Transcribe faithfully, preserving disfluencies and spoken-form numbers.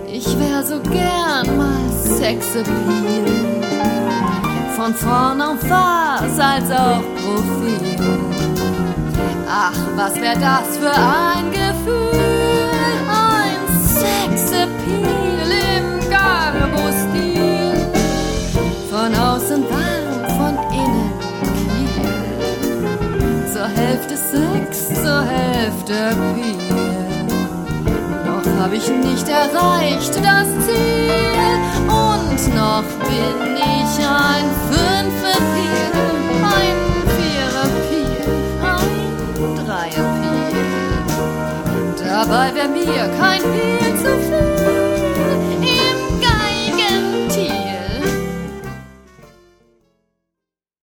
Ich wär so gern mal Sexappeal, von vorn auf was als auch Profil. Ach, was wär das für ein Gefühl, ein Sexappeal im Garbo-Stil. Von außen warm, von innen kühl, zur Hälfte Sex, zur Hälfte Appeal. Doch hab ich nicht erreicht das Ziel und noch bin ich ein Fünf-Appeal, ein Vier-Appeal, ein Drei-Appeal. Dabei wär mir kein Bier